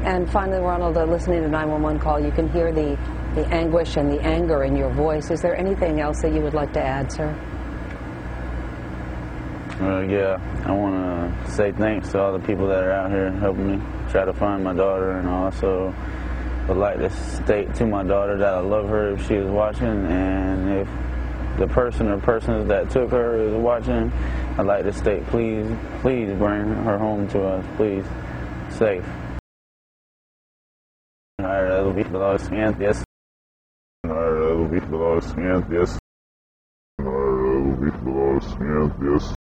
And finally, Ronald, listening to 911 call, you can hear the anguish and the anger in your voice. Is there anything else that you would like to add, sir? Yeah, I want to say thanks to all the people that are out here helping me try to find my daughter, and also would like to state to my daughter that I love her if she is watching, and if the person or persons that took her is watching, I'd like to state, please bring her home to us, please, safe. That'll be below yes. That'll be below yes.